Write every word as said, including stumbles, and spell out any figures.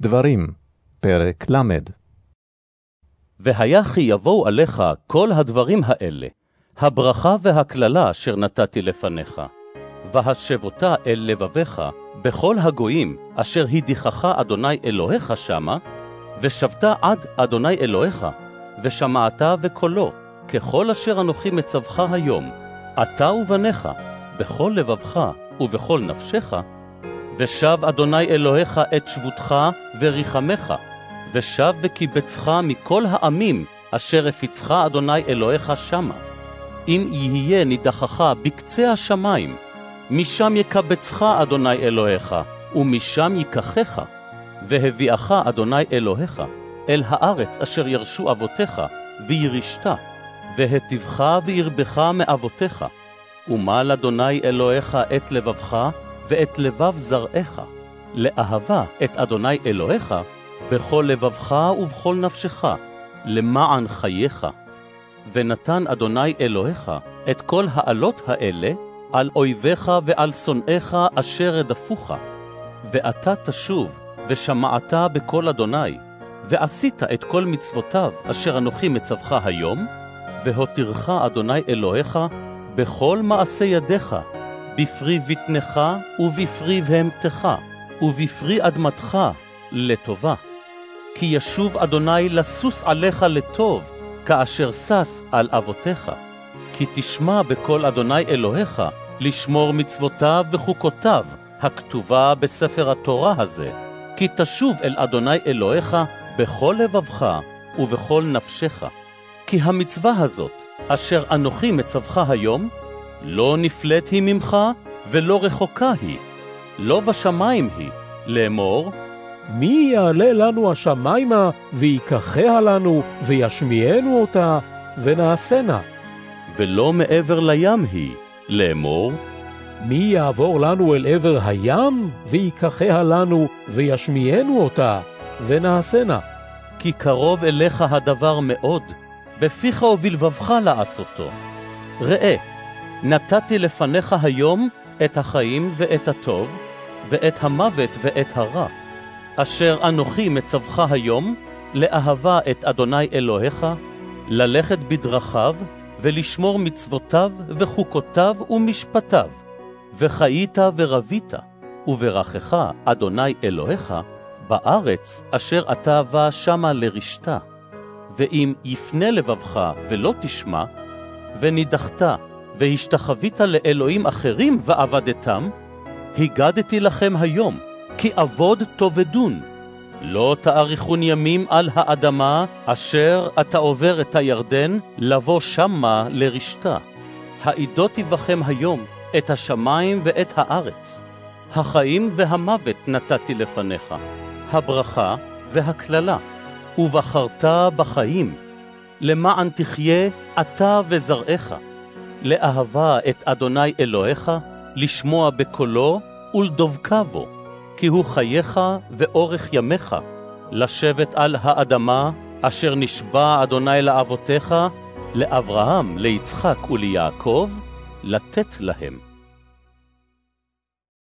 דברים, פרק למד. והיה כי יבואו עליך כל הדברים האלה, הברכה והכללה אשר נתתי לפניך, והשבותה אל לבביך בכל הגויים אשר הדיחך אדוני אלוהיך שמה, ושבת עד אדוני אלוהיך, ושמעת וקולו, ככל אשר אנוכי מצווך היום, אתה ובניך, בכל לבבך ובכל נפשך, ושב אדוני אלוהיך את שבותך וריחמך, ושב וקיבצך מכל העמים אשר הפיצך אדוני אלוהיך שמה. אם יהיה נידחך בקצה השמיים, משם יקבצך אדוני אלוהיך, ומשם ייקחך, והביאך אדוני אלוהיך אל הארץ אשר ירשו אבותיך, וירישת, והטיבך וירבך מאבותיך, ומל אדוני אלוהיך את לבבך, ואת לבב זרעך, לאהבה את אדוני אלוהיך, בכל לבבך ובכל נפשך, למען חייך. ונתן אדוני אלוהיך את כל העלות האלה, על אויביך ועל שונאיך אשר רדפוך. ואתה תשוב, ושמעת בקול אדוני, ועשית את כל מצוותיו אשר אנוכי מצווך היום, והותירך אדוני אלוהיך בכל מעשה ידיך, בפרי בטנך ובפרי בהמתך, ובפרי אדמתך לטובה. כי ישוב אדוני לסוס עליך לטוב, כאשר סס על אבותיך. כי תשמע בקול אדוני אלוהיך, לשמור מצוותיו וחוקותיו, הכתובה בספר התורה הזה. כי תשוב אל אדוני אלוהיך בכל לבבך ובכל נפשך. כי המצווה הזאת, אשר אנוכי מצווך היום, לא נפלט היא ממך, ולא רחוקה היא, לא בשמיים היא, לאמור, מי יעלה לנו השמיימה, ויקחיה לנו, וישמיענו אותה, ונעשנה. ולא מעבר לים היא, לאמור, מי יעבור לנו אל עבר הים, ויקחיה לנו, וישמיענו אותה, ונעשנה. כי קרוב אליך הדבר מאוד, בפיך ובלבבך לעשותו. ראה, נתתי לפניך היום את החיים ואת הטוב, ואת המוות ואת הרע, אשר אנוכי מצווך היום, לאהבה את אדוני אלוהיך, ללכת בדרכיו, ולשמור מצוותיו וחוקותיו ומשפטיו, וחיית ורבית, וברכך אדוני אלוהיך, בארץ אשר אתה בא שמה לרשתה. ואם יפנה לבבך ולא תשמע, ונידחת, והשתחווית לאלוהים אחרים ועבדתם, הגדתי לכם היום, כי עבוד תאבדון. לא תאריכון ימים על האדמה, אשר אתה עובר את הירדן, לבוא שמה לרשתה. העידותי בכם היום את השמיים ואת הארץ. החיים והמוות נתתי לפניך, הברכה והכללה, ובחרת בחיים, למען תחיה אתה וזרעך, לאהבה את אדוני אלוהיך, לשמוע בקולו ולדבקה בו, כי הוא חייך ואורך ימיך, לשבת על האדמה אשר נשבע אדוני לאבותיך, לאברהם, ליצחק וליעקב, לתת להם.